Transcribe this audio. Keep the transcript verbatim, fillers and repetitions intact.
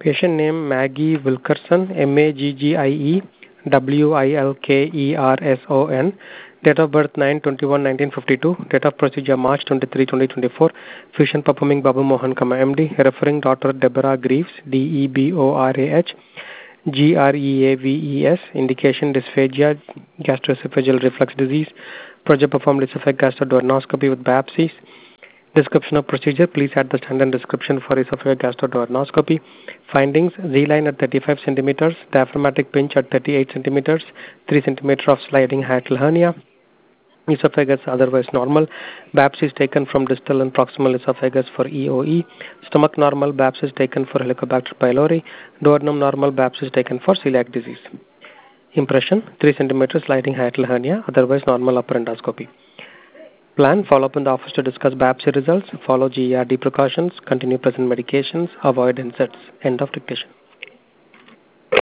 Patient name Maggie Wilkerson, M A G G I E W I L K E R S O N. Date of birth nine twenty-one nineteen fifty-two. Date of procedure March twenty-third twenty twenty-four. Physician performing Babu Mohan, M D. Referring Doctor Deborah Greaves, D E B O R A H. G R E A V E S. Indication dysphagia, gastroesophageal reflux disease. Project performed esophageal gastroduodenoscopy with biopsies. Description of procedure. Please add the standard description for esophageal gastroduodenoscopy. Findings: Z-line at thirty-five centimeters, diaphragmatic pinch at thirty-eight centimeters, three centimeters of sliding hiatal hernia. Esophagus otherwise normal. Biopsies taken from distal and proximal esophagus for E O E. Stomach normal. Biopsies taken for Helicobacter pylori. Duodenum normal. Biopsies taken for celiac disease. Impression: three centimeters sliding hiatal hernia, otherwise normal upper endoscopy. Plan: follow up in the office to discuss biopsy results, follow G E R D precautions, continue present medications, avoid inserts. End of dictation.